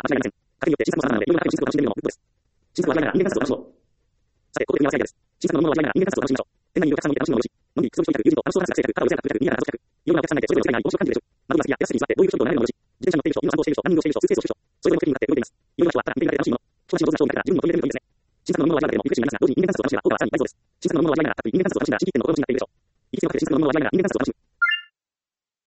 は間違いありません。かけによって新作の差なので、いろんな新作を楽しんでみるのもグッドです。新作の話題なら人間観察を楽しもう。さて、ここで組み合わせアイデアです。新作のものの話題なら人間観察を楽しみましょう。店内にいるお客さんもいて楽しむのもよし、飲み、くつろぎ客、友人と楽しそうな話が制約、肩を寄せなく客、見ながら話を客、いろんなお客さんがいてそれぞれの世界に面白く感じるでしょう。窓が好きやテラス席に座ってどういう人々を眺めるのもよし、自転車に乗っている人、犬を散歩している人、ランニングをしている人、スーツケースをしている人、それぞれの席に向かって動いています。いろんな人はただ見ているだけで楽しいもの。人たちの上手な人を見ながら自分も取り入れてみるといいですね。新作のものの話題ならでもリフレッシュになりますが、同時に人間観察を楽しんだ効果はさらに倍増です。新作のものの話題なら、人間観察を楽しんだ刺激点の心持ちになっているでしょう。行きつけのカフェで新作のものの話題なら人間観察